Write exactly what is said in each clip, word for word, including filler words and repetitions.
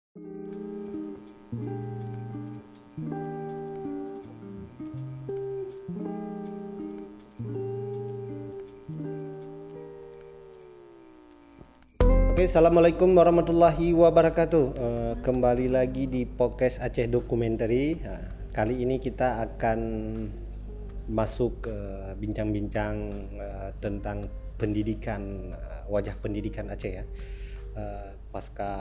Oke, assalamualaikum warahmatullahi wabarakatuh. Uh, kembali lagi di podcast Aceh Documentary. Uh, kali ini kita akan masuk ke uh, bincang-bincang uh, tentang pendidikan, uh, wajah pendidikan Aceh ya. Uh, pasca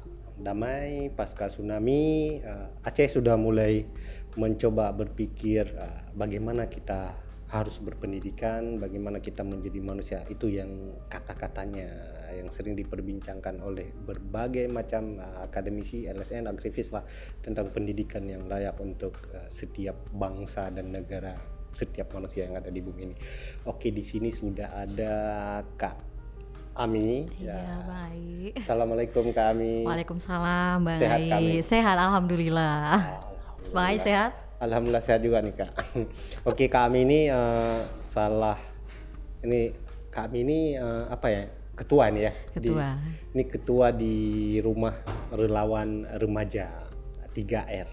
damai, pasca tsunami, uh, Aceh sudah mulai mencoba berpikir uh, bagaimana kita harus berpendidikan, bagaimana kita menjadi manusia. Itu yang kata-katanya yang sering diperbincangkan oleh berbagai macam uh, akademisi, L S M, aktivis lah, tentang pendidikan yang layak untuk uh, setiap bangsa dan negara, setiap manusia yang ada di bumi ini. Oke, di sini sudah ada Kak Ami. Iya, ya. Baik. Assalamualaikum Kak Ami. Waalaikumsalam, baik. Sehat Kak Ami? Sehat, alhamdulillah. Alhamdulillah. Baik, sehat? Alhamdulillah sehat juga nih Kak. Oke, Kak Ami ini uh, salah ini Kak Ami ini uh, apa ya? Ketua nih ya. Ketua. Di, ini ketua di rumah relawan remaja tiga R.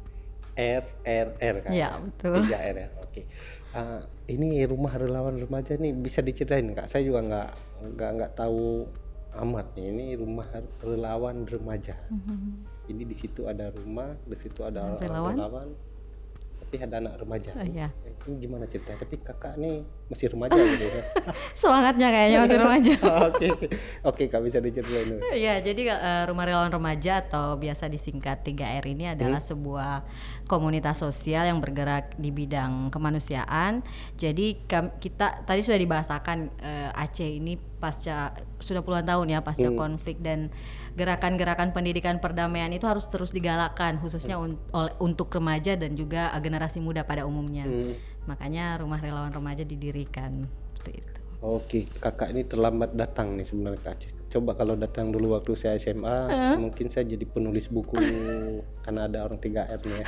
R R R kan. Ya, betul. tiga R ya. Oke. Uh, ini rumah relawan remaja nih bisa diceritain Kak? Saya juga nggak nggak nggak tahu amat nih. Ini rumah relawan remaja. Mm-hmm. Ini di situ ada rumah, di situ ada relawan. relawan. Tapi ada anak remaja. Oh, iya. Ini gimana ceritanya? Tapi kakak nih masih remaja gitu ya. Semangatnya kayaknya masih remaja. Oke, oke Kak, bisa diceritain. Iya, jadi uh, rumah relawan remaja atau biasa disingkat tiga R ini adalah hmm. sebuah komunitas sosial yang bergerak di bidang kemanusiaan. Jadi kita tadi sudah dibahasakan uh, Aceh ini pasca sudah puluhan tahun ya pasca hmm. konflik, dan gerakan-gerakan pendidikan perdamaian itu harus terus digalakkan khususnya hmm. un- oleh, untuk remaja dan juga generasi muda pada umumnya. Hmm. Makanya rumah relawan remaja didirikan seperti itu. Oke, kakak ini terlambat datang nih sebenarnya Kak Aceh. Coba kalau datang dulu waktu saya S M A, uh. mungkin saya jadi penulis buku karena ada orang tiga R nih ya.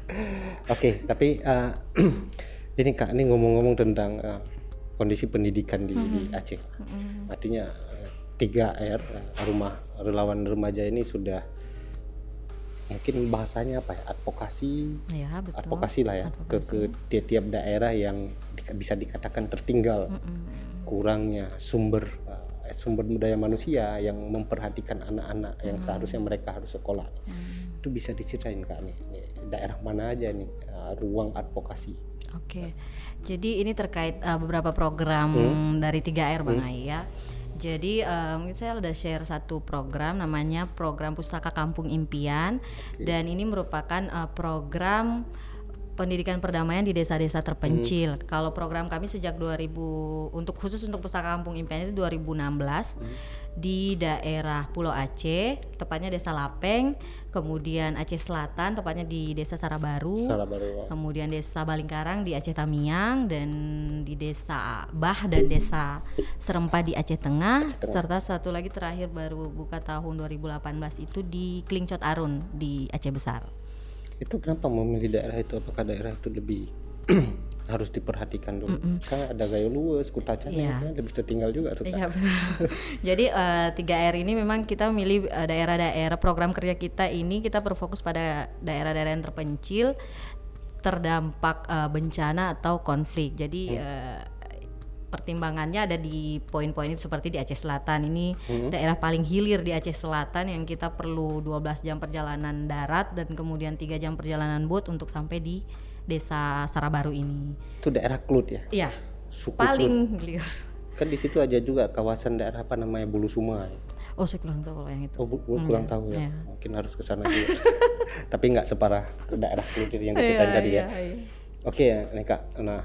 Oke, tapi uh, ini Kak, ini ngomong-ngomong tentang uh, kondisi pendidikan di, uh-huh. di Aceh. Uh-huh. Artinya tiga R, rumah relawan remaja ini sudah mungkin bahasanya apa ya, advokasi, ya, betul. advokasi lah ya, advokasi. ke ke tiap daerah yang di, bisa dikatakan tertinggal, uh-uh. kurangnya sumber uh, sumber daya manusia yang memperhatikan anak-anak uh-huh. yang seharusnya mereka harus sekolah. Uh-huh. Itu bisa diceritain Kak nih, nih daerah mana aja nih uh, ruang advokasi. Oke, jadi ini terkait uh, beberapa program hmm? dari tiga R Bang hmm? Ai ya. Jadi um, saya udah share satu program namanya program Pustaka Kampung Impian. Okay. Dan ini merupakan uh, program pendidikan perdamaian di desa-desa terpencil. Hmm. Kalau program kami sejak dua ribu untuk khusus untuk Pustaka Kampung Impian itu dua ribu enam belas hmm. di daerah Pulau Aceh, tepatnya Desa Lapeng, kemudian Aceh Selatan, tepatnya di Desa Sarabaru, Sarabaru. kemudian Desa Balingkarang di Aceh Tamiang, dan di Desa Bah dan Desa Serempa di Aceh Tengah, Aceh Tengah, serta satu lagi terakhir baru buka tahun dua ribu delapan belas itu di Klingcot Arun di Aceh Besar. Itu kenapa memilih daerah itu? Apakah daerah itu lebih harus diperhatikan dulu? Mm-mm. Kan ada Gayo Luwes, Kutacan, yeah. yang lebih tertinggal juga. Iya, jadi uh, tiga R ini memang kita milih uh, daerah-daerah, program kerja kita ini kita berfokus pada daerah-daerah yang terpencil, terdampak uh, bencana atau konflik. Jadi hmm. uh, pertimbangannya ada di poin-poin itu, seperti di Aceh Selatan ini hmm. daerah paling hilir di Aceh Selatan yang kita perlu dua belas jam perjalanan darat dan kemudian tiga jam perjalanan boat untuk sampai di Desa Sarabaru ini. Itu daerah Klut ya? Iya. Paling hilir. Kan di situ aja juga kawasan daerah apa namanya Bulu Sumai. Oh, saya kurang tahu kalau yang itu. Oh, bu- bu- kurang tahu ya. ya. Mungkin harus ke sana juga. Tapi enggak separah daerah Klut yang diceritain tadi ya. Iya. Oke ya, nih Kak. Nah,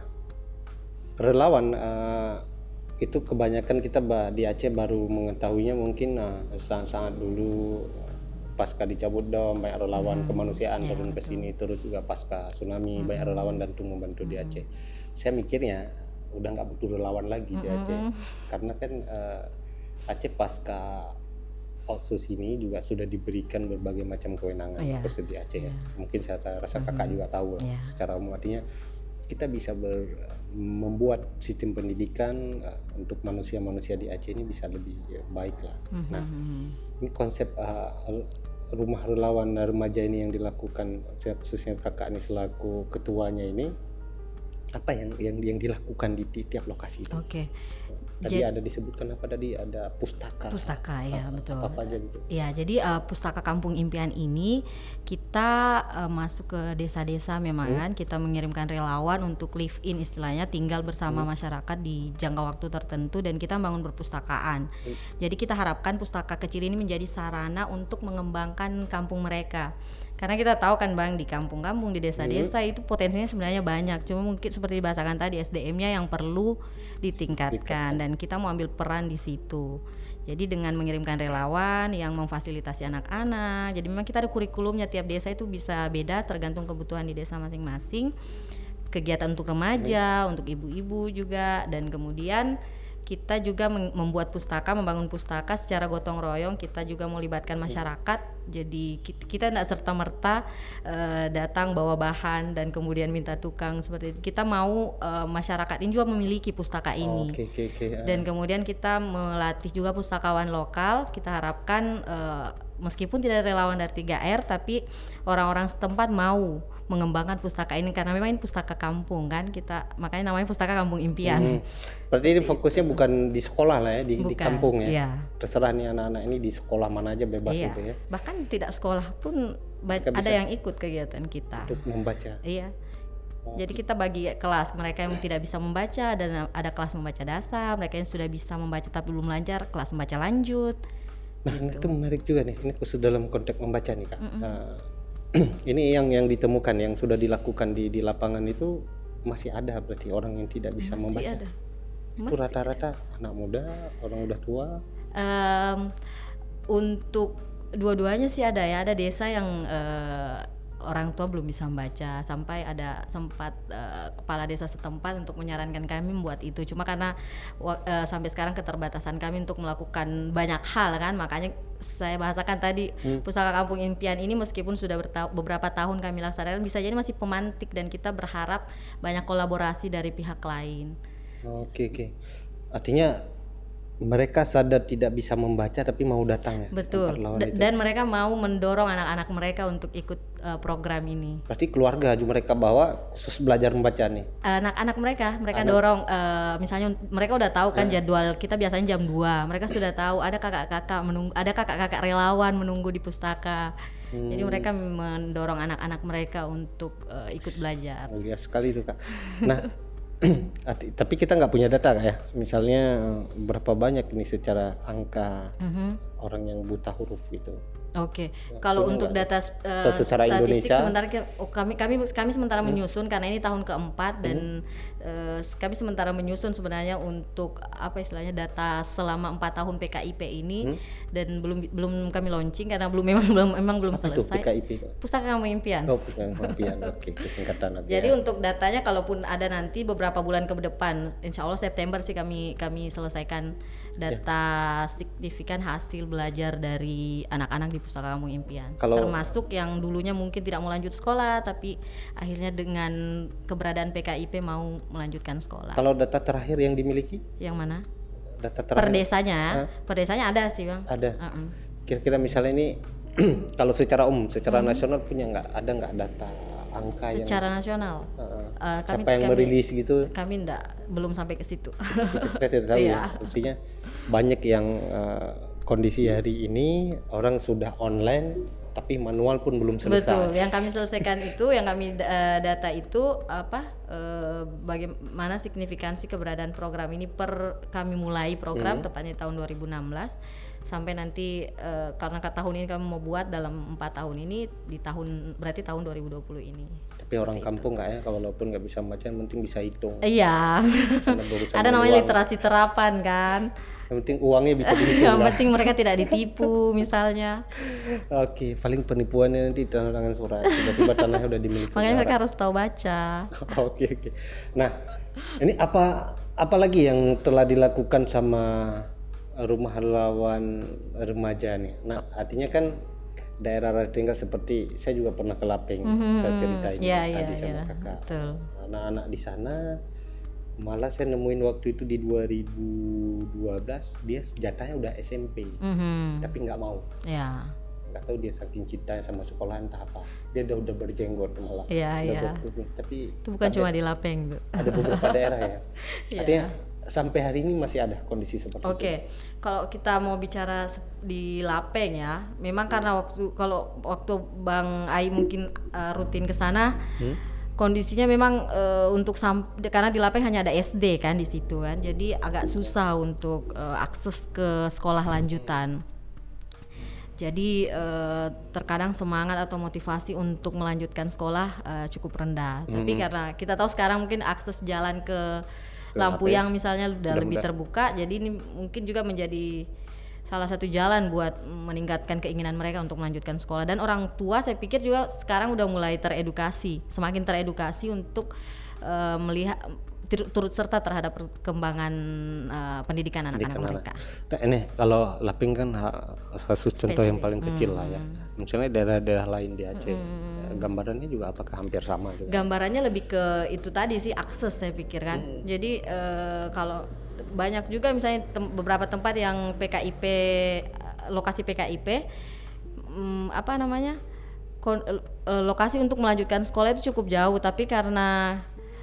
relawan uh, itu kebanyakan kita di Aceh baru mengetahuinya mungkin uh, sangat-sangat dulu pasca dicabut dom, banyak relawan hmm. kemanusiaan ya, turun ke sini, terus juga pasca tsunami hmm. banyak relawan dan tuh membantu hmm. di Aceh. Saya mikirnya udah nggak butuh relawan lagi hmm. di Aceh, karena kan uh, Aceh pasca Otsus ini juga sudah diberikan berbagai macam kewenangan oh, yeah. khusus di Aceh yeah. ya. Mungkin saya rasa kakak mm-hmm. juga tahu lah. Yeah. Secara umum artinya kita bisa ber, membuat sistem pendidikan uh, untuk manusia-manusia di Aceh ini bisa lebih ya, baik lah. Mm-hmm. Nah, ini konsep uh, rumah relawan remaja ini yang dilakukan, khususnya kakak ini selaku ketuanya ini, apa yang yang yang dilakukan di, di tiap lokasi itu? Oke. Okay. Tadi Jad, ada disebutkan apa tadi, ada pustaka. Pustaka ya, apa, betul. Apa aja gitu. Ya, jadi uh, Pustaka Kampung Impian ini kita uh, masuk ke desa-desa memang hmm. kan, kita mengirimkan relawan untuk live in istilahnya, tinggal bersama hmm. masyarakat di jangka waktu tertentu dan kita bangun perpustakaan. Hmm. Jadi kita harapkan pustaka kecil ini menjadi sarana untuk mengembangkan kampung mereka. Karena kita tahu kan Bang, di kampung-kampung, di desa-desa hmm. itu potensinya sebenarnya banyak. Cuma mungkin seperti dibahasakan tadi, S D M-nya yang perlu ditingkatkan dan kita mau ambil peran di situ. Jadi dengan mengirimkan relawan yang memfasilitasi anak-anak. Jadi memang kita ada kurikulumnya, tiap desa itu bisa beda tergantung kebutuhan di desa masing-masing. Kegiatan untuk remaja, hmm. untuk ibu-ibu juga, dan kemudian kita juga membuat pustaka, membangun pustaka secara gotong royong. Kita juga mau libatkan masyarakat. Jadi kita tidak serta-merta uh, datang bawa bahan dan kemudian minta tukang seperti itu. Kita mau uh, masyarakat ini juga memiliki pustaka ini. Oh, okay, okay, okay. Dan kemudian kita melatih juga pustakawan lokal. Kita harapkan uh, meskipun tidak ada relawan dari tiga R, tapi orang-orang setempat mau mengembangkan pustaka ini karena memang ini pustaka kampung kan, kita makanya namanya Pustaka Kampung Impian. Hmm. Berarti ini fokusnya bukan di sekolah lah ya, di, di kampung ya. Iya. Terserah nih anak-anak ini di sekolah mana aja bebas iya. gitu ya. Bahkan tidak sekolah pun ba- ada yang ikut kegiatan kita. Untuk membaca. Iya. Oh. Jadi kita bagi kelas, mereka yang tidak bisa membaca dan ada kelas membaca dasar, mereka yang sudah bisa membaca tapi belum lancar, kelas membaca lanjut. Nah, gitu. Itu menarik juga nih. Ini khusus dalam konteks membaca nih Kak. Nah, ini yang yang ditemukan, yang sudah dilakukan di di lapangan itu masih ada berarti orang yang tidak bisa masih membaca. Ada. Itu rata-rata ada. Anak muda, orang udah tua. Um, untuk dua-duanya sih ada ya. Ada desa yang uh, orang tua belum bisa membaca, sampai ada sempat uh, kepala desa setempat untuk menyarankan kami membuat itu. Cuma karena uh, sampai sekarang keterbatasan kami untuk melakukan banyak hal kan, makanya saya bahasakan tadi hmm. Pustaka Kampung Impian ini meskipun sudah berta- beberapa tahun kami laksanakan, bisa jadi masih pemantik dan kita berharap banyak kolaborasi dari pihak lain. Oke oke. Artinya mereka sadar tidak bisa membaca tapi mau datang ya. Betul. D- dan mereka mau mendorong anak-anak mereka untuk ikut uh, program ini. Berarti keluarga juga mereka bawa khusus belajar membaca nih. Anak-anak mereka, mereka anak. dorong uh, misalnya mereka udah tahu kan ya. Jadwal kita biasanya jam dua. Mereka sudah tahu ada kakak-kakak menunggu, ada kakak-kakak relawan menunggu di pustaka. Hmm. Jadi mereka mendorong anak-anak mereka untuk uh, ikut belajar. Mulia sekali itu Kak. Nah, tapi kita nggak punya data Kak ya, misalnya berapa banyak ini secara angka mm-hmm. orang yang buta huruf gitu. Oke, okay. Kalau untuk data uh, secara statistik Indonesia, sementara oh, kami kami kami sementara hmm. menyusun karena ini tahun keempat dan hmm. uh, kami sementara menyusun sebenarnya untuk apa istilahnya data selama empat tahun P K I P ini hmm. dan belum belum kami launching karena belum memang belum memang belum apa selesai. Itu P K I P? Pustaka Kampung Impian. Oh, Pustaka Kampung Impian. Oke, okay. Singkatan aja. Jadi ya. Untuk datanya kalaupun ada nanti beberapa bulan ke depan, insya Allah September sih kami kami selesaikan data ya. Signifikan hasil belajar dari anak-anak di Pustaka Kampung Impian. Kalau, termasuk yang dulunya mungkin tidak mau lanjut sekolah tapi akhirnya dengan keberadaan P K I P mau melanjutkan sekolah. Kalau data terakhir yang dimiliki? Yang mana? Data terakhir. Per desanya, huh? per desanya ada sih Bang. Ada. Uh-uh. Kira-kira misalnya ini kalau secara umum, secara hmm. nasional punya nggak? Ada nggak data angka secara yang? Secara nasional. Uh, uh, kami, siapa yang kami, merilis gitu? Kami enggak, belum sampai ke situ. Kita tidak tahu ya. Maksudnya banyak yang uh, kondisi hari ini orang sudah online tapi manual pun belum selesai. Betul, yang kami selesaikan itu, yang kami uh, data itu apa uh, bagaimana signifikansi keberadaan program ini per kami mulai program hmm. tepatnya tahun dua ribu enam belas sampai nanti uh, karena ke tahun ini kami mau buat dalam empat tahun ini di tahun berarti tahun dua ribu dua puluh ini. Tapi orang kampung nggak ya, walaupun nggak bisa baca, yang penting bisa hitung. Iya. Ada namanya uang. Literasi terapan kan. Yang penting uangnya bisa dihitung. Yang penting mereka tidak ditipu misalnya. Oke, paling penipuannya nanti tanda tangan surat. Tiba-tiba tanahnya udah dimiliki. Makanya mereka harus tahu baca. Oke oke. Nah, ini apa apa lagi yang telah dilakukan sama rumah relawan remaja nih? Nah, artinya kan daerah tertinggal seperti saya juga pernah ke Lapeng, mm-hmm. saya ceritain yeah, tadi yeah, sama yeah. kakak. Betul. Anak-anak di sana malah saya nemuin waktu itu di dua ribu dua belas dia senjatanya udah S M P, mm-hmm. tapi nggak mau. Yeah. nggak tahu dia saking cintanya sama sekolah entah apa, dia udah udah berjenggot malah. Iya, udah iya. berkumis. Tapi Itu bukan ada, cuma di Lapeng, Bu. ada beberapa daerah ya. Iya. Artinya sampai hari ini masih ada kondisi seperti Oke, itu. kalau kita mau bicara se- di Lapeng ya, memang karena waktu kalau waktu Bang Ai mungkin uh, rutin ke sana, Hmm? kondisinya memang uh, untuk sam- karena di Lapeng hanya ada S D kan di situ kan, jadi agak susah untuk uh, akses ke sekolah lanjutan. Jadi uh, terkadang semangat atau motivasi untuk melanjutkan sekolah uh, cukup rendah. Hmm. Tapi karena kita tahu sekarang mungkin akses jalan ke Ke Lampuyang Lapeng misalnya udah udah lebih mudah. terbuka, jadi ini mungkin juga menjadi salah satu jalan buat meningkatkan keinginan mereka untuk melanjutkan sekolah. Dan orang tua saya pikir juga sekarang udah mulai teredukasi, semakin teredukasi untuk uh, melihat tur- turut serta terhadap perkembangan uh, pendidikan anak-anak Pendidikan mereka. Nah, ini kalau Laping kan ha- kasus contoh yang Spesifik. paling kecil lah ya. Misalnya daerah-daerah lain di Aceh, gambarannya juga apakah hampir sama juga? Gambarannya lebih ke itu tadi sih, akses saya pikir kan. Jadi eh, kalau banyak juga misalnya tem- beberapa tempat yang P K I P, lokasi P K I P, mm, apa namanya, kon- eh, lokasi untuk melanjutkan sekolah itu cukup jauh, tapi karena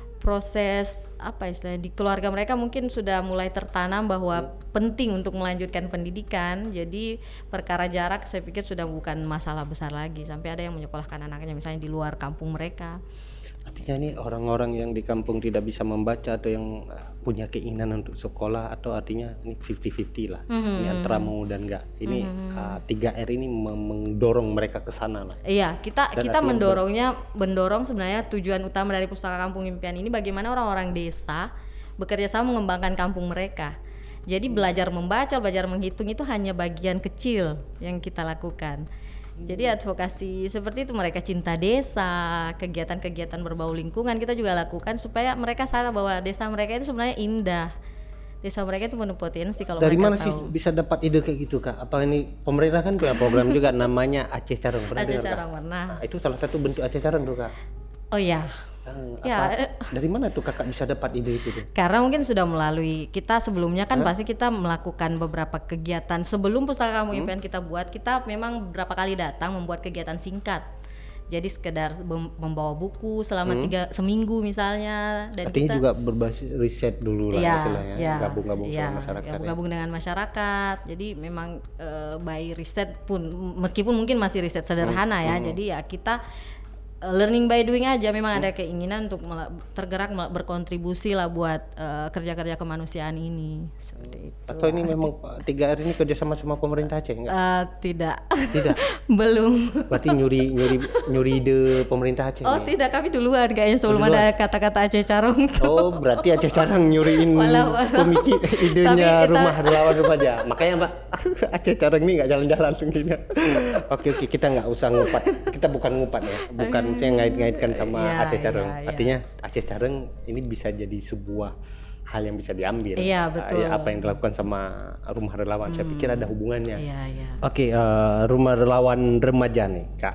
proses apa istilahnya di keluarga mereka mungkin sudah mulai tertanam bahwa penting untuk melanjutkan pendidikan, jadi perkara jarak saya pikir sudah bukan masalah besar lagi, sampai ada yang menyekolahkan anaknya misalnya di luar kampung mereka. Artinya ini orang-orang yang di kampung tidak bisa membaca atau yang uh, punya keinginan untuk sekolah, atau artinya ini fifty fifty lah. Mm-hmm. Ini antara mau dan enggak. Ini uh, tiga R ini mem- mendorong mereka ke sana lah. Iya, kita Dan kita artinya mendorongnya, mendorong sebenarnya tujuan utama dari Pustaka Kampung Impian ini bagaimana orang-orang desa bekerja sama mengembangkan kampung mereka. Jadi belajar membaca, belajar menghitung itu hanya bagian kecil yang kita lakukan. Jadi advokasi seperti itu, mereka cinta desa, kegiatan-kegiatan berbau lingkungan kita juga lakukan supaya mereka sadar bahwa desa mereka itu sebenarnya indah. Desa mereka itu penuh potensi kalau Dari mereka mana tahu. sih bisa dapat ide kayak gitu, Kak? Apa ini pemerintah kan punya program juga namanya Aceh Careng, pernah Aceh dengar, Kak? Careng, pernah. Nah, itu salah satu bentuk Aceh Careng tuh, Kak. Oh iya. Eh, Ya, apa- eh. dari mana tuh Kakak bisa dapat ide itu tuh? Karena mungkin sudah melalui kita sebelumnya kan pasti kita melakukan beberapa kegiatan sebelum Pustaka Kampung Impian kita buat, kita memang beberapa kali datang membuat kegiatan singkat. Jadi sekedar mem- membawa buku selama tiga seminggu misalnya, dan Artinya kita juga berbasis riset dulu lah Iya, istilahnya, iya, gabung-gabung iya, sama masyarakat. ya. gabung-gabung dengan masyarakat. Jadi memang eh, by riset pun, meskipun mungkin masih riset sederhana ya. Jadi ya kita eh, learning by doing aja. Memang ada keinginan untuk mela- tergerak mela- berkontribusi lah buat eh, kerja-kerja kemanusiaan ini. Seperti itu. Atau ini memang tiga R ini kerjasama sama pemerintah Aceh enggak? Eh, tidak, Tidak. belum. Berarti nyuri nyuri nyuri ide pemerintah Aceh Oh nih. tidak, kami duluan kayaknya sebelum duluan. ada kata-kata Aceh Careng. Oh, berarti Aceh Careng nyuriin Walau, walau. pemikir idenya Tapi kita- rumah relawan remaja. Makanya Mbak, Aceh Careng nih nggak jalan-jalan gini. Oke oke, kita nggak usah ngupat. Kita bukan ngupat ya, bukan saya ngait-ngaitkan sama Iya, Aceh Careng. iya, iya. Artinya Aceh Careng ini bisa jadi sebuah hal yang bisa diambil. Iya, Ah, betul. ya, apa yang dilakukan sama rumah relawan, saya pikir ada hubungannya. Iya, iya. Oke, eh, rumah relawan remaja nih, Kak.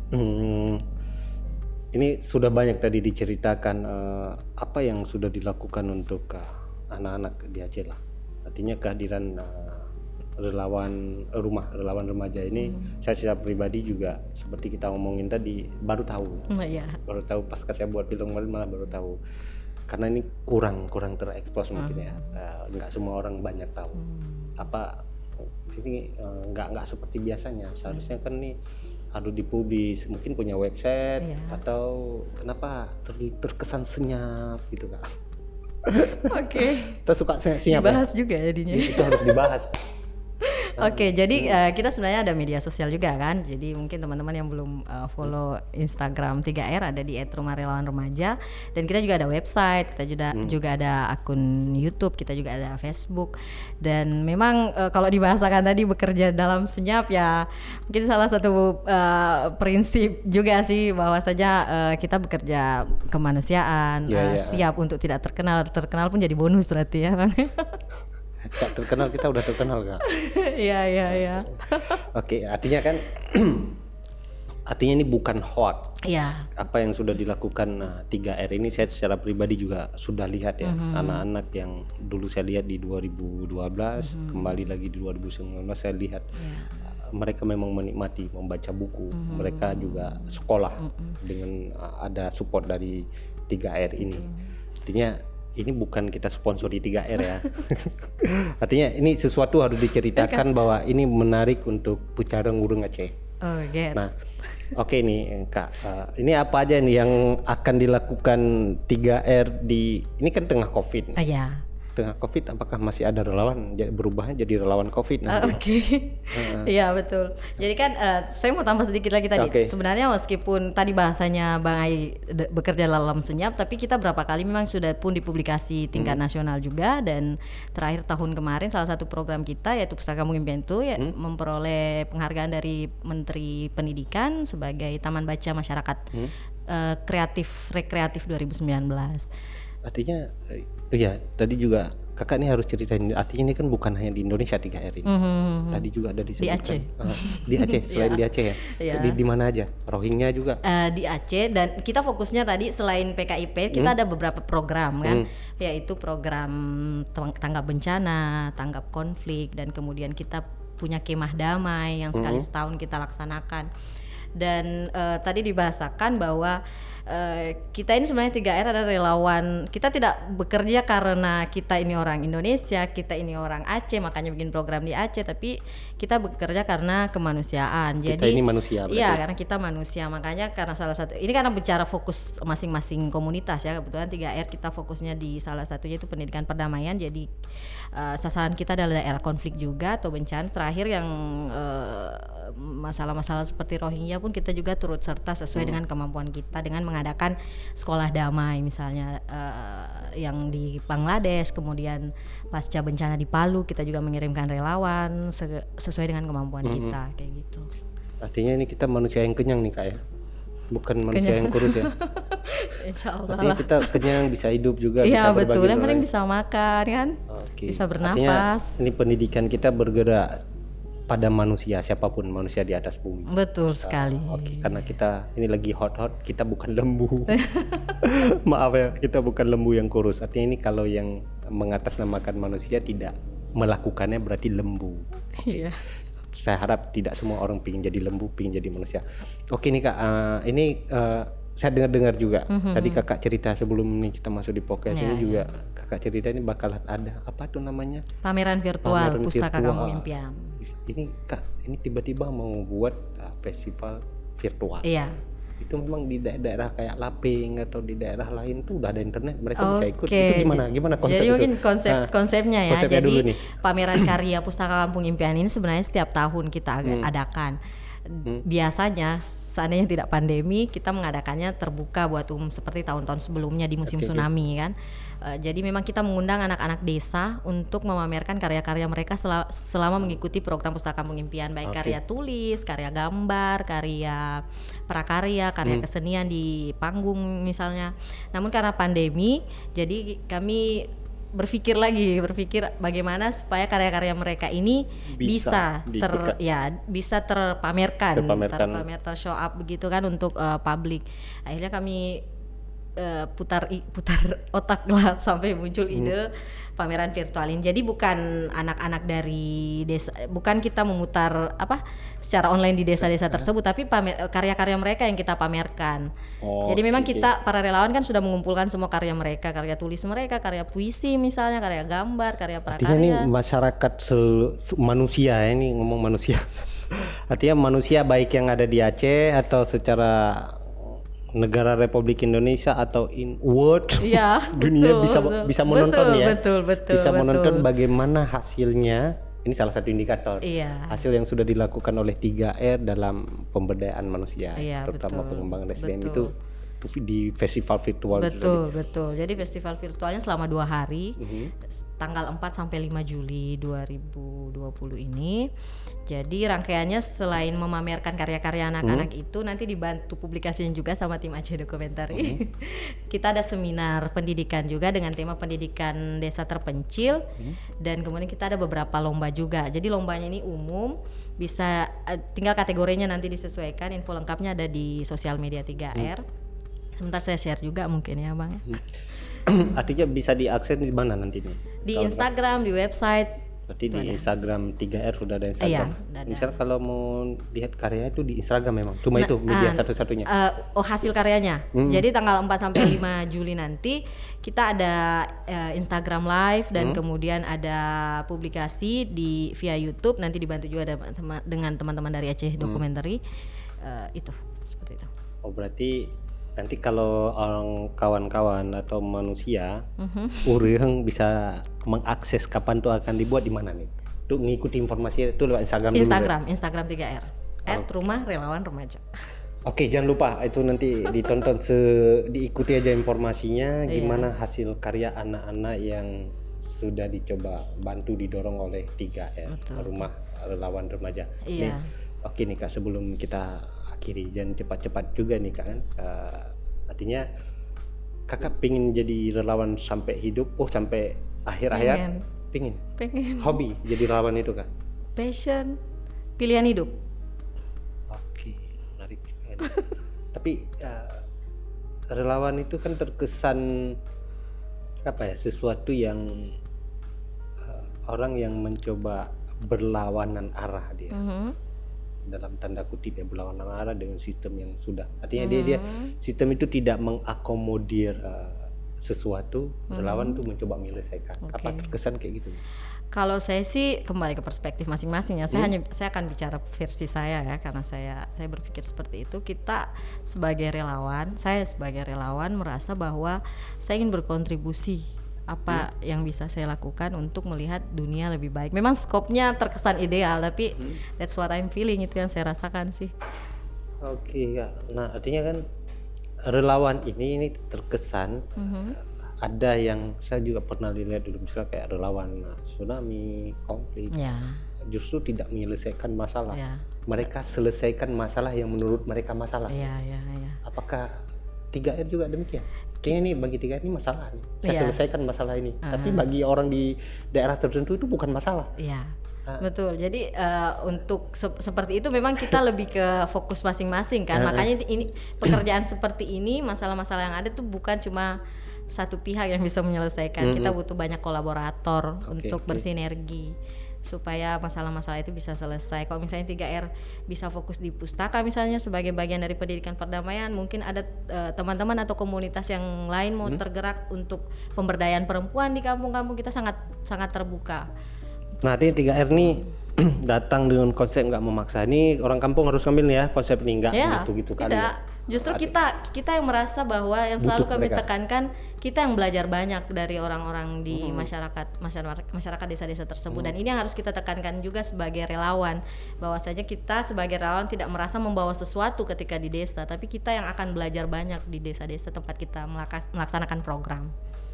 Hmm, ini sudah banyak tadi diceritakan eh, apa yang sudah dilakukan untuk eh, anak-anak di Aceh lah. Artinya kehadiran eh, relawan eh, rumah relawan remaja ini, saya secara pribadi juga seperti kita ngomongin tadi baru tahu, Oh, iya. baru tahu pas saya buat film kemarin malah baru tahu. Karena ini kurang kurang terekspos mungkin ya, Eh, nggak semua orang banyak tahu. Apa ini eh, nggak nggak seperti biasanya. Seharusnya kan nih harus dipublis, mungkin punya website Iya. atau kenapa ter- terkesan senyap gitu Kak. Oke. Terus suka se- senyap ya? Dibahas juga jadinya. Itu harus dibahas. Oke, jadi eh, kita sebenarnya ada media sosial juga kan. Jadi mungkin teman-teman yang belum eh, follow Instagram tiga R ada di et rumah relawan remaja, dan kita juga ada website, kita juga juga ada akun YouTube, kita juga ada Facebook. Dan memang eh, kalau dibahasakan tadi bekerja dalam senyap ya, mungkin salah satu eh, prinsip juga sih bahwasanya eh, kita bekerja kemanusiaan, Iya, eh, iya. siap untuk tidak terkenal, terkenal pun jadi bonus berarti ya, Bang. Tak terkenal, kita udah terkenal Kak. Iya, iya, iya. Oke, artinya kan artinya ini bukan hoax. Iya. Apa yang sudah dilakukan nah, tiga R ini saya secara pribadi juga sudah lihat ya, anak-anak yang dulu saya lihat di dua ribu dua belas, kembali lagi di dua ribu sembilan belas saya lihat mereka memang menikmati membaca buku, mm-hmm. mereka juga sekolah mm-hmm. dengan uh, ada support dari tiga R ini. Mm-hmm. Artinya ini bukan kita sponsori tiga R ya. Artinya ini sesuatu harus diceritakan bahwa ini menarik untuk Pucara Ngurung Aceh. Oh, yeah. Nah, oke okay nih Kak, uh, ini apa aja nih yang akan dilakukan tiga R di ini kan tengah Covid. Ah, ya. Tengah Covid, apakah masih ada relawan berubah jadi relawan Covid? Uh, Oke, okay. Iya uh. betul. Jadi kan uh, saya mau tambah sedikit lagi tadi. Okay. Sebenarnya meskipun tadi bahasanya Bang Ai de- bekerja dalam senyap, tapi kita berapa kali memang sudah pun dipublikasi tingkat hmm. nasional juga. Dan terakhir tahun kemarin salah satu program kita yaitu Pustaka Kampung Impian itu ya, hmm. memperoleh penghargaan dari Menteri Pendidikan sebagai Taman Baca Masyarakat hmm. uh, Kreatif Rekreatif dua ribu sembilan belas. Artinya iya tadi juga kakak ini harus ceritain, artinya ini kan bukan hanya di Indonesia tiga R ini. Mm-hmm. Tadi juga ada disebutkan. Di Aceh. Uh, di Aceh, selain di Aceh ya. Yeah. Di, di mana aja? Rohingya juga. Uh, di Aceh, dan kita fokusnya tadi selain P K I P, kita hmm? ada beberapa program kan, hmm. yaitu program tanggap bencana, tanggap konflik, dan kemudian kita punya kemah damai yang sekali hmm. setahun kita laksanakan. Dan uh, tadi dibahasakan bahwa Uh, kita ini sebenarnya tiga R adalah relawan. Kita tidak bekerja karena kita ini orang Indonesia, kita ini orang Aceh makanya bikin program di Aceh, tapi kita bekerja karena kemanusiaan. Kita Jadi ini manusia. Iya, karena kita manusia. Makanya karena salah satu ini karena bicara fokus masing-masing komunitas ya. Kebetulan tiga R kita fokusnya di salah satunya itu pendidikan perdamaian. Jadi uh, sasaran kita adalah daerah konflik juga atau bencana. Terakhir yang uh, masalah-masalah seperti Rohingya pun kita juga turut serta sesuai hmm. dengan kemampuan kita dengan mengadakan sekolah damai misalnya uh, yang di Bangladesh, kemudian pasca bencana di Palu kita juga mengirimkan relawan se- sesuai dengan kemampuan mm-hmm. kita kayak gitu. Artinya ini kita manusia yang kenyang nih Kak ya, bukan manusia kenyang. Yang kurus ya. Insya Allah. Artinya kita kenyang, bisa hidup juga, ya, bisa berbagi. Iya betul, yang penting bisa makan kan, okay. bisa bernafas. Artinya ini pendidikan kita bergerak pada manusia, siapapun manusia di atas bumi. Betul sekali. Uh, Oke, okay. Karena kita ini lagi hot-hot, kita bukan lembu. Maaf ya, kita bukan lembu yang kurus. Artinya ini kalau yang mengatasnamakan manusia tidak melakukannya berarti lembu. Okay. Yeah. Saya harap tidak semua orang pingin jadi lembu, pingin jadi manusia. Oke nih Kak, uh, ini uh, saya dengar-dengar juga. Mm-hmm. Tadi kakak cerita sebelum nih kita masuk di podcast yeah, ini juga yeah. kakak cerita ini bakal ada apa tuh namanya? Pameran virtual Pameran Pustaka virtual. Kampung Impian. Ini Kak, ini tiba-tiba mau buat uh, festival virtual. Iya. Itu memang di daerah kayak Laping atau di daerah lain tuh udah ada internet, mereka okay. bisa ikut. Itu gimana? Gimana konsep Jadi itu? mungkin konsep nah, konsepnya ya. Konsepnya Jadi pameran karya Pustaka Kampung Impian ini sebenarnya setiap tahun kita hmm. adakan. Hmm. Biasanya seandainya tidak pandemi kita mengadakannya terbuka buat umum seperti tahun-tahun sebelumnya di musim okay, tsunami okay. kan. Uh, jadi memang kita mengundang anak-anak desa untuk memamerkan karya-karya mereka selama, selama mengikuti program Pustaka Kampung Impian, baik okay. karya tulis, karya gambar, karya prakarya, karya hmm. kesenian di panggung misalnya. Namun karena pandemi, jadi kami berpikir lagi, berpikir bagaimana supaya karya-karya mereka ini bisa, bisa ter ya bisa terpamerkan, terpamerkan, terpamer, tershow up begitu kan untuk uh, publik. Akhirnya kami uh, putar putar otak lah sampai muncul ide hmm. pameran virtual ini. Jadi bukan anak-anak dari desa, bukan kita memutar apa secara online di desa-desa tersebut, tapi pamer, karya-karya mereka yang kita pamerkan. Oh, jadi memang okay. kita para relawan kan sudah mengumpulkan semua karya mereka, karya tulis mereka, karya puisi misalnya, karya gambar, karya prakarya. Artinya ini masyarakat sel- manusia ya, ini ngomong manusia. Artinya manusia baik yang ada di Aceh atau secara negara Republik Indonesia atau in world ya, dunia betul, bisa betul. bisa menonton betul, ya betul, betul, bisa betul. menonton bagaimana hasilnya. Ini salah satu indikator iya. hasil yang sudah dilakukan oleh tiga R dalam pemberdayaan manusia, iya, terutama betul, pengembangan S D M betul. itu di festival virtual. Betul, betul. Jadi festival virtualnya selama dua hari, uh-huh. tanggal empat sampai lima Juli dua ribu dua puluh ini. Jadi rangkaiannya selain memamerkan karya-karya anak-anak uh-huh. itu nanti dibantu publikasinya juga sama tim Aceh Dokumentari. Uh-huh. Kita ada seminar pendidikan juga dengan tema pendidikan desa terpencil, uh-huh. dan kemudian kita ada beberapa lomba juga. Jadi lombanya ini umum, bisa tinggal kategorinya nanti disesuaikan. Info lengkapnya ada di sosial media tiga R. Uh-huh. Sebentar saya share juga mungkin ya Bang. Artinya bisa diakses di mana nantinya? Di Instagram, di website Berarti Itu di ada. Instagram tiga R sudah ada Instagram. Iya, sudah ada. Misal kalau mau lihat karya itu di Instagram memang. Cuma itu media Ah, satu-satunya. eh, oh hasil karyanya. Jadi tanggal empat sampai lima Juli nanti kita ada eh, Instagram live dan kemudian ada publikasi di via YouTube, nanti dibantu juga ada tema- dengan teman-teman dari Aceh Documentary. Eh, itu seperti itu. Oh berarti nanti kalau orang kawan-kawan atau manusia, orang bisa mengakses kapan tuh akan dibuat di mana nih? Tuh ngikuti informasi itu lewat Instagram dulu. Instagram, Instagram tiga R. at Rumah Relawan Remaja. Oke, jangan lupa itu nanti ditonton se diikuti aja informasinya gimana hasil karya anak-anak yang sudah dicoba bantu didorong oleh tiga R, Rumah Relawan Remaja. Iya. Nih, oke nih Kak, sebelum kita akhiri jangan cepat-cepat juga nih Kak kan. Uh, artinya Kakak pingin jadi relawan sampai hidup, oh sampai akhir hayat? Pengen. Pingin. Pengen. Hobi jadi relawan itu Kak? Passion, pilihan hidup. Oke, menarik juga nih. Tapi uh, relawan itu kan terkesan apa ya, sesuatu yang uh, orang yang mencoba berlawanan arah dia. Mhm. Dalam tanda kutip ya, berlawanan arah dengan sistem yang sudah. Artinya dia dia sistem itu tidak mengakomodir uh, sesuatu, relawan itu mencoba menyelesaikan. Apa terkesan kayak gitu? Kalau saya sih kembali ke perspektif masing-masing ya. Saya hanya saya akan bicara versi saya ya, karena saya saya berpikir seperti itu. Kita sebagai relawan, saya sebagai relawan merasa bahwa saya ingin berkontribusi apa hmm. yang bisa saya lakukan untuk melihat dunia lebih baik. Memang skopnya terkesan ideal, tapi hmm. that's what I'm feeling, itu yang saya rasakan sih. Oke Kak. Nah artinya kan relawan ini ini terkesan mm-hmm. ada yang saya juga pernah lihat dulu, misalnya kayak relawan tsunami, konflik, ya. justru tidak menyelesaikan masalah. Ya. Mereka selesaikan masalah yang menurut mereka masalah. Ya, ya, ya. Apakah tiga R juga demikian? Kayaknya ini bagi tiga R ini masalah nih. Saya ya. selesaikan masalah ini. Uh-huh. Tapi bagi orang di daerah tertentu itu bukan masalah. Iya. Uh. Betul. Jadi uh, untuk se- seperti itu memang kita lebih ke fokus masing-masing kan. Uh. Makanya ini pekerjaan seperti ini, masalah-masalah yang ada tuh bukan cuma satu pihak yang bisa menyelesaikan. Mm-hmm. Kita butuh banyak kolaborator okay, untuk okay. bersinergi supaya masalah-masalah itu bisa selesai. Kalau misalnya tiga R bisa fokus di pustaka misalnya sebagai bagian dari pendidikan perdamaian, mungkin ada uh, teman-teman atau komunitas yang lain mau hmm. tergerak untuk pemberdayaan perempuan di kampung-kampung, kita sangat sangat terbuka. Nah, artinya tiga R nih datang dengan konsep nggak memaksa. Ini orang kampung harus ngambil nih ya konsep ini, nggak ya, gitu-gitu kali. Tidak. Ya. Justru kita kita yang merasa bahwa yang selalu kami mereka. tekankan, kita yang belajar banyak dari orang-orang di hmm. masyarakat masyarakat masyarakat desa-desa tersebut. Hmm. Dan ini yang harus kita tekankan juga sebagai relawan, bahwasanya kita sebagai relawan tidak merasa membawa sesuatu ketika di desa, tapi kita yang akan belajar banyak di desa-desa tempat kita melaksanakan program.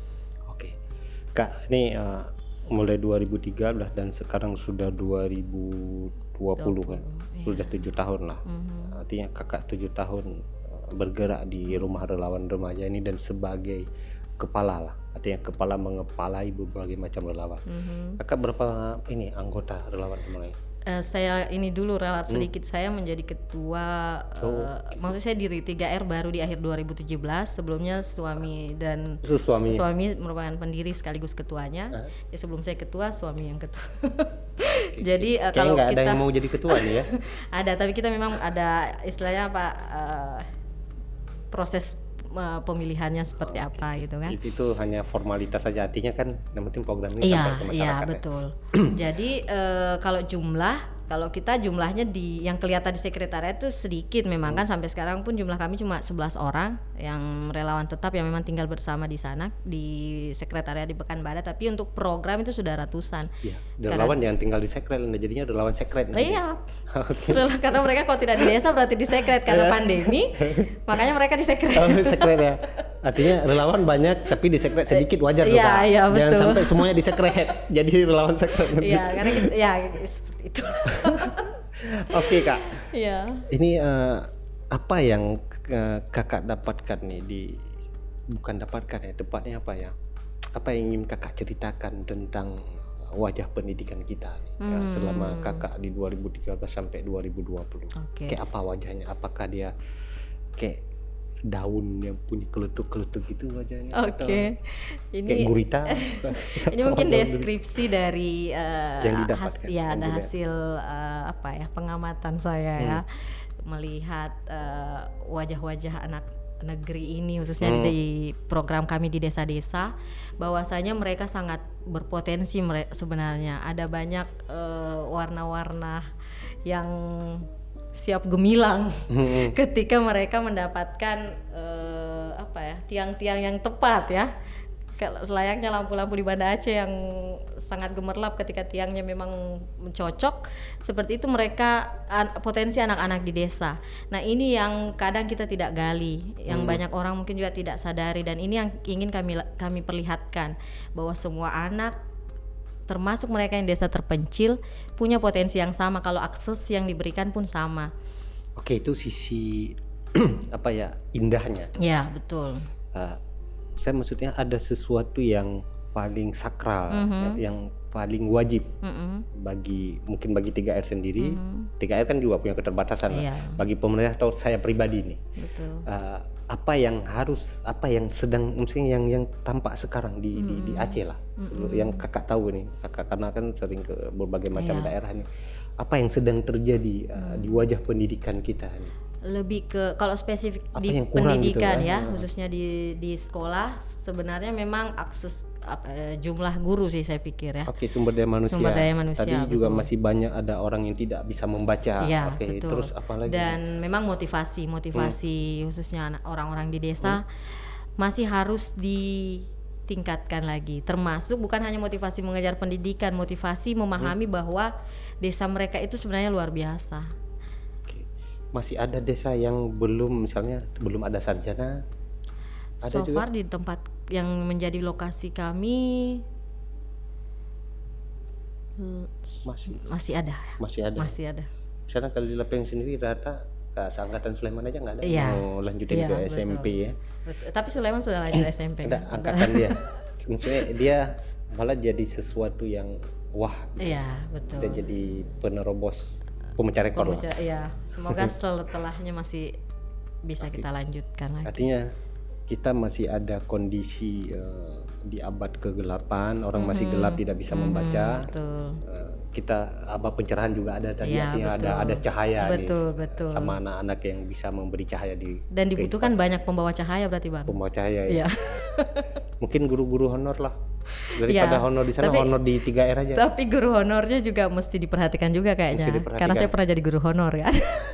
Oke, Kak, ini uh, mulai dua ribu tiga belas dan sekarang sudah dua ribu dua puluh kan, iya. Sudah tujuh tahun lah. Mm-hmm. Artinya kakak tujuh tahun bergerak di Rumah Relawan Remaja ini dan sebagai kepala lah, artinya kepala mengepalai berbagai macam relawan. Mm-hmm. Kakak berapa ini anggota relawan mulai? Uh, saya ini dulu relat sedikit, hmm. saya menjadi ketua, oh, uh, okay. maksud saya diri tiga R baru di akhir dua ribu tujuh belas. Sebelumnya suami dan so, suami. suami merupakan pendiri sekaligus ketuanya. Uh. Ya, sebelum saya ketua, suami yang ketua. Okay. Jadi uh, kalau nggak kita ada yang mau jadi ketua nih ya? Ada, tapi kita memang ada istilahnya apa uh, proses uh, pemilihannya seperti oh, apa gitu kan? Itu, itu hanya formalitas saja, artinya kan yang penting program ini iya, sampai ke masyarakat. Iya betul. Jadi uh, kalau jumlah Kalau kita jumlahnya di yang kelihatan di sekretariat itu sedikit memang hmm. kan, sampai sekarang pun jumlah kami cuma sebelas orang yang relawan tetap yang memang tinggal bersama di sana di sekretariat di Pekanbadak, tapi untuk program itu sudah ratusan. Iya, relawan yang tinggal di sekret, jadinya relawan sekret. Iya. Okay. Karena mereka kalau tidak di desa berarti di sekret karena pandemi, makanya mereka di sekret. Oh, sekret ya. Artinya relawan banyak tapi di sekret sedikit, wajar tuh Iya, Kak. iya, Jangan betul. sampai semuanya di sekret. Jadi relawan sekret. Iya, karena kita, ya seperti itu. Oke Kak. Iya. Ini uh, apa yang uh, Kakak dapatkan nih di bukan dapatkan ya, tepatnya apa ya? Apa yang ingin Kakak ceritakan tentang wajah pendidikan kita nih hmm. ya, selama Kakak di dua ribu tiga belas sampai dua ribu dua puluh. Okay. Kayak apa wajahnya? Apakah dia kayak daun yang punya keletuk-keletuk gitu wajahnya. Oke. Okay. Ini kayak gurita. Ini mungkin deskripsi dari uh, yang didapatkan. Has, ya, ada hasil uh, apa ya pengamatan saya hmm. ya, melihat uh, wajah-wajah anak negeri ini khususnya hmm. di program kami di desa-desa, bahwasanya mereka sangat berpotensi sebenarnya. Ada banyak uh, warna-warna yang siap gemilang hmm. ketika mereka mendapatkan uh, apa ya tiang-tiang yang tepat ya. Kalau selayaknya lampu-lampu di Banda Aceh yang sangat gemerlap ketika tiangnya memang mencocok, seperti itu mereka an- potensi anak-anak di desa. Nah ini yang kadang kita tidak gali, yang hmm. banyak orang mungkin juga tidak sadari, dan ini yang ingin kami kami perlihatkan bahwa semua anak, termasuk mereka yang desa terpencil, punya potensi yang sama kalau akses yang diberikan pun sama. Oke, itu sisi apa ya indahnya. Ya betul. Uh, saya maksudnya ada sesuatu yang paling sakral, mm-hmm. yang paling wajib mm-hmm. bagi mungkin bagi tiga R sendiri. Mm-hmm. tiga R kan juga punya keterbatasan yeah. lah. Bagi pemerintah atau saya pribadi nih. Betul. Uh, apa yang harus, apa yang sedang, maksudnya yang yang tampak sekarang di mm-hmm. di, di Aceh lah, mm-hmm. yang kakak tahu nih, kakak karena kan sering ke berbagai macam yeah. daerah nih. Apa yang sedang terjadi uh, mm. di wajah pendidikan kita nih? Lebih ke kalau spesifik apa di gitu, pendidikan ya, ya, khususnya di di sekolah sebenarnya memang akses uh, jumlah guru sih saya pikir ya. Oke, sumber daya manusia. Sumber daya manusia. Tadi betul. Juga masih banyak ada orang yang tidak bisa membaca. Ya, Oke, betul. Terus apa lagi? Dan memang motivasi, motivasi hmm. khususnya anak orang-orang di desa hmm. masih harus ditingkatkan lagi. Termasuk bukan hanya motivasi mengejar pendidikan, motivasi memahami hmm. bahwa desa mereka itu sebenarnya luar biasa. Masih ada desa yang belum, misalnya belum ada sarjana. Ada so far juga? Di tempat yang menjadi lokasi kami masih masih ada. Masih ada. Masih ada. Misalnya kalau di Lepeng sendiri rata ke Seangkatan Sulaiman aja nggak ada ya. Mau lanjutin ya, ke betul. S M P ya. Betul. Tapi Sulaiman sudah lanjut S M P. Ada angkatan dia. Maksudnya dia malah jadi sesuatu yang wah. Iya betul. Dia jadi penerobos. Pemecah rekor lah. Iya, semoga setelahnya masih bisa kita lanjutkan lagi. Artinya kita masih ada kondisi uh, di abad kegelapan, orang mm-hmm. masih gelap tidak bisa mm-hmm, membaca. Betul. Uh, kita abad pencerahan juga ada tadi, ya, artinya ada ada cahaya betul, nih, betul. sama anak-anak yang bisa memberi cahaya di. Dan dibutuhkan kehidupan. Banyak pembawa cahaya berarti Bang. Pembawa cahaya ya. ya. Mungkin guru-guru honor lah. Daripada ya, honor di sana, tapi, honor di tiga R aja. Tapi guru honornya juga mesti diperhatikan juga kayaknya. Diperhatikan. Karena saya pernah jadi guru honor ya.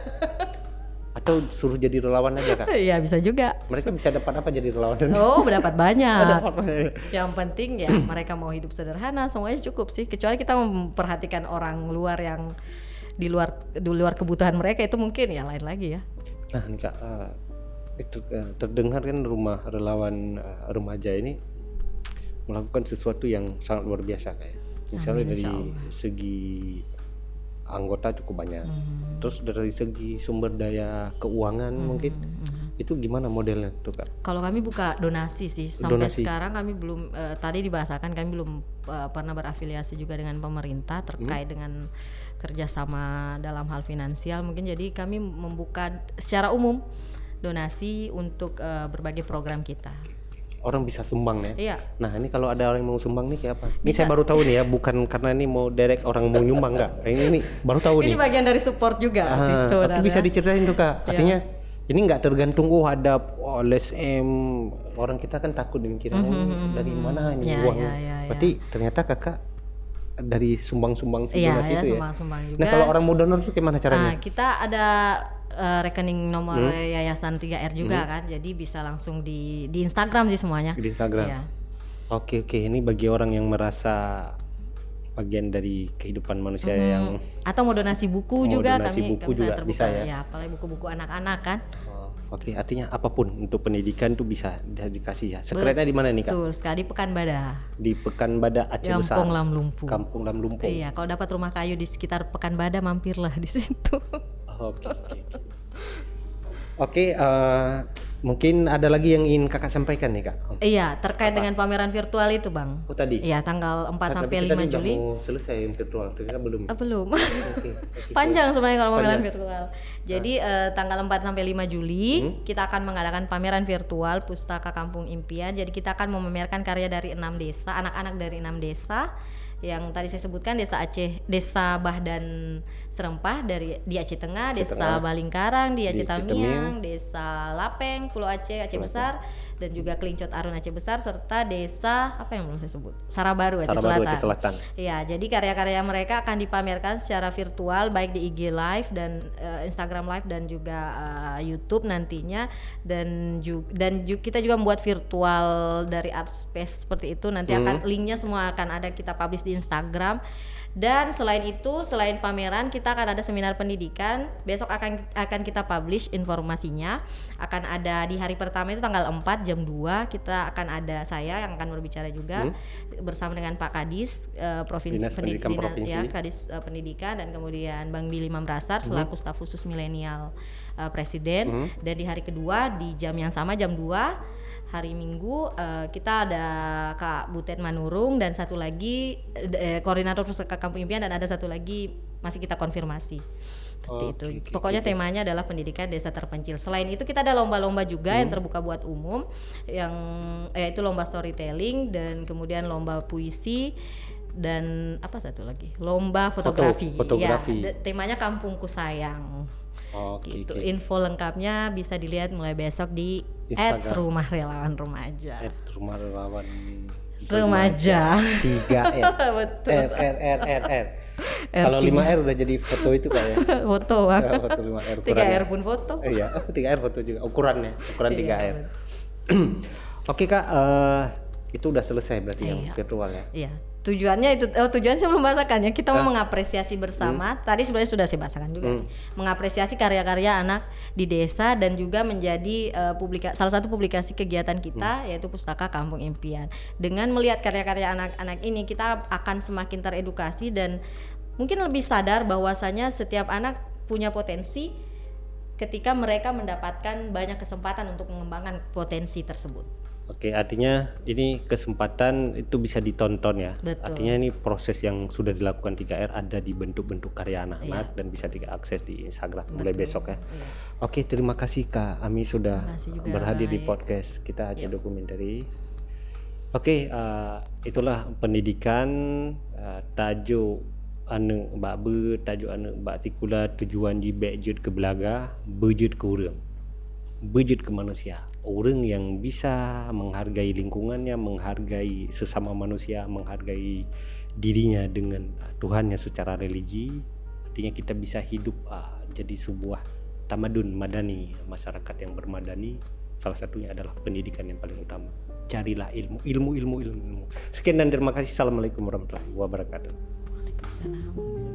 Atau suruh jadi relawan aja Kak? Iya bisa juga. Mereka bisa dapat apa jadi relawan? Oh mendapat banyak. Yang penting ya mereka mau hidup sederhana, semuanya cukup sih. Kecuali kita memperhatikan orang luar yang di luar di luar kebutuhan mereka, itu mungkin ya lain lagi ya. Nah Kak, uh, itu uh, terdengar kan rumah relawan uh, remaja ini melakukan sesuatu yang sangat luar biasa kayak. Misalnya Amin, dari segi anggota cukup banyak, hmm. terus dari segi sumber daya keuangan hmm. mungkin hmm. itu gimana modelnya tuh Kak? Kalau kami buka donasi sih sampai donasi. Sekarang kami belum uh, tadi dibahasakan kami belum uh, pernah berafiliasi juga dengan pemerintah terkait hmm. dengan kerjasama dalam hal finansial mungkin, jadi kami membuka secara umum donasi untuk uh, berbagai program kita. Orang bisa sumbang ya. Iya. Nah ini kalau ada orang yang mau sumbang nih kayak apa? Ini bisa. Saya baru tahu nih ya, bukan karena ini mau direct orang mau nyumbang enggak. Ini, ini baru tahu nih. Ini bagian dari support juga ah, sih sebenarnya. Tapi bisa diceritain tuh Kak. Artinya ya. Ini nggak tergantung oh ada oh, L S M, orang kita kan takut dengan kira mm-hmm. dari mana ini ya, uang. Ya, ya, ya. Berarti ternyata Kakak dari sumbang-sumbang sih iya, donasi ya, itu sumbang-sumbang ya. Juga. Nah kalau orang mau donor tuh gimana caranya? Nah, kita ada Uh, rekening nomor hmm. yayasan tiga R juga hmm. kan, jadi bisa langsung di di Instagram sih semuanya. Di Instagram. Ya. Oke oke, ini bagi orang yang merasa bagian dari kehidupan manusia hmm. yang atau mau donasi buku mau juga donasi kami buku kami juga terbuka, bisa ya. Ya, apalagi buku-buku anak-anak kan. Oh, oke, artinya apapun untuk pendidikan tuh bisa dikasih ya. Sekretnya di mana nih Kak? Betul, sekali di Pekanbadak. Di Pekanbadak Aceh Besar. Kampung Lam Lumpung. Kampung Lam Lumpung. Iya, kalau dapat rumah kayu di sekitar Pekanbadak mampirlah di situ. Oke. Oke, okay, uh, Mungkin ada lagi yang ingin kakak sampaikan nih kak? Iya, terkait Apa? dengan pameran virtual itu bang. Oh tadi? Iya, tanggal empat Nah, sampai tapi kita lima udah Juli. mau selesai yang virtual, ternyata belum. Ah, belum. Oke, oke. Panjang sebenarnya kalau pameran Panjang. virtual. Jadi eh, tanggal empat sampai lima Juli Hmm. kita akan mengadakan pameran virtual Pustaka Kampung Impian. Jadi kita akan memamerkan karya dari enam desa, anak-anak dari enam desa yang tadi saya sebutkan, desa Aceh, desa Bahdan Serempah dari di Aceh Tengah, Aceh desa Tengah, Balingkarang di Aceh di Aceh Tamiang, desa Lapeng Pulau Aceh Aceh Pulau Besar, dan juga Kelincot Arun Aceh Besar, serta desa apa yang belum saya sebut, Sarabaru Aceh Sarabaru Selatan. Aceh Selatan. Ya, jadi karya-karya mereka akan dipamerkan secara virtual baik di I G Live dan uh, Instagram Live dan juga uh, YouTube nantinya, dan juga dan ju- kita juga membuat virtual dari art space seperti itu, nanti Hmm. akan linknya semua akan ada kita publish di Instagram. Dan selain itu, selain pameran, kita akan ada seminar pendidikan. Besok akan akan kita publish informasinya. Akan ada di hari pertama itu tanggal empat jam dua, kita akan ada saya yang akan berbicara juga hmm. bersama dengan Pak Kadis uh, Provinsi Dinas Pendidikan Dina- Provinsi. ya, Kadis uh, Pendidikan, dan kemudian Bang Billy Mamrasar selaku staf khusus milenial uh, Presiden. Hmm. Dan di hari kedua di jam yang sama jam dua hari Minggu uh, kita ada Kak Butet Manurung dan satu lagi eh, koordinator Pustaka Kampung Impian, dan ada satu lagi masih kita konfirmasi. Seperti Oke, itu. oke, Pokoknya oke. temanya adalah pendidikan desa terpencil. Selain itu kita ada lomba-lomba juga Hmm. yang terbuka buat umum, yang yaitu lomba storytelling dan kemudian lomba puisi dan apa satu lagi? Lomba fotografi. fotografi. Ya, de- temanya Kampungku Sayang. Oke, Gitu. oke. Info lengkapnya bisa dilihat mulai besok di Instagram. et rumah relawan remaja. At rumah relawan Remaja. tiga R. Betul. R R R R R. Kalau lima R udah jadi foto itu kak ya. Foto bang. Ya, foto lima R tiga ukurannya. R pun foto. Eh, Iya, tiga R foto juga ukurannya, ukuran Iya, tiga R. betul. Oke kak, eh, itu udah selesai berarti yang Iya. virtual ya. Iya. Tujuannya itu, oh, tujuan saya belum bahasakan ya. Kita mau Ah. mengapresiasi bersama. Tadi sebenarnya sudah saya bahasakan juga Hmm. sih. Mengapresiasi karya-karya anak di desa dan juga menjadi uh, publika salah satu publikasi kegiatan kita Hmm. yaitu Pustaka Kampung Impian. Dengan melihat karya-karya anak-anak ini, kita akan semakin teredukasi dan mungkin lebih sadar bahwasanya setiap anak punya potensi ketika mereka mendapatkan banyak kesempatan untuk mengembangkan potensi tersebut. Oke, artinya ini kesempatan itu bisa ditonton ya. Betul. Artinya ini proses yang sudah dilakukan tiga R ada di bentuk-bentuk karya anak-anak dan bisa diakses di Instagram mulai Betul. besok ya. Iya. Oke, terima kasih Kak Ami sudah Terima kasih juga, berhadir di baik. podcast kita Aceh Documentary. Oke, uh, itulah pendidikan uh, tajuk anu bak ber tajuk anu bak tikula tujuan di bejut ke belaga, bejut ke urang. Bejut ke manusia. Orang yang bisa menghargai lingkungannya, menghargai sesama manusia, menghargai dirinya dengan uh, Tuhannya secara religi. Artinya kita bisa hidup uh, jadi sebuah tamadun madani, masyarakat yang bermadani. Salah satunya adalah pendidikan yang paling utama. Carilah ilmu, ilmu, ilmu, ilmu, ilmu. Sekian dan terima kasih. Assalamualaikum warahmatullahi wabarakatuh. Waalaikumsalam.